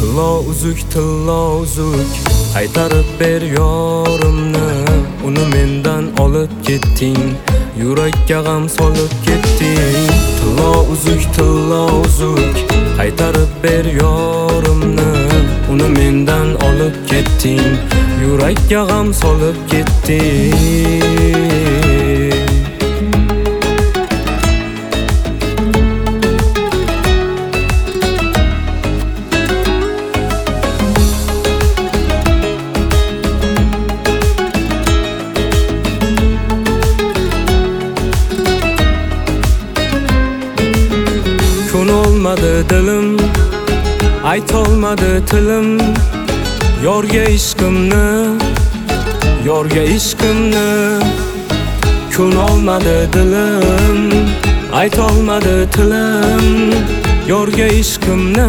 Tillo uzuk qaytarib ber yorimni, uni mendan olib ketding, yurakka g'am solib ketding. Tillo uzuk qaytarib ber yorimni, uni mendan olib ketding, yurakka g'am solib ketding. Olmadı dilim, aytolmadı tilim, yorga ishqimni, kun olmadı dilim, aytolmadı tilim, yorga ishqimni.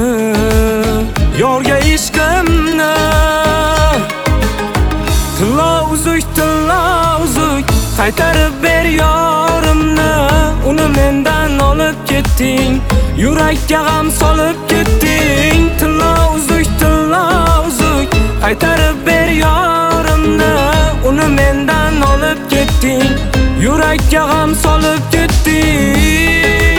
Tillo uzuk qaytarib ber yorimni, uni mendan olib ketding, yurakka g'am solib ketding. Tillo uzuk qaytarib ber yorimni, uni mendan olib ketding, yurakka g'am solib ketding.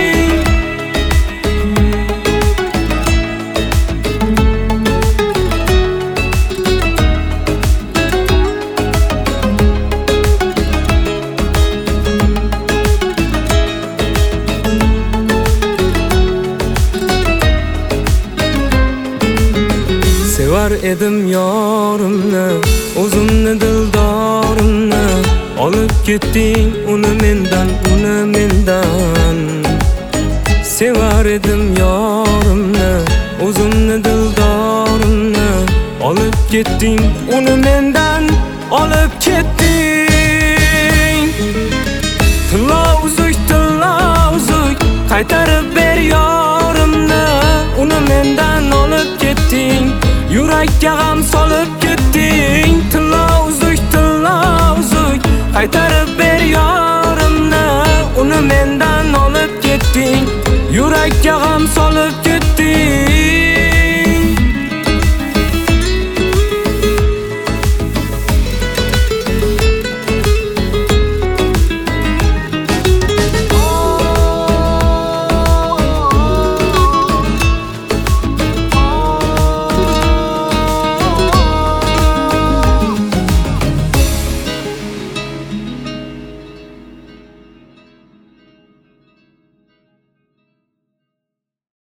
Sevar edim yorimni, o'zimni dildorimni, olib ketding uni mendan. Sevar edim yorimni, o'zimni dildorimni, olib ketding uni mendan, olib ketding. Tillo uzuk qaytarib ber yorimni, uni mendan olib ketding, yurakka g'am solib ketding. Tillo uzuk qaytarib ber yorimni, uni mendan olib ketding, yurakka g'am solib ketding.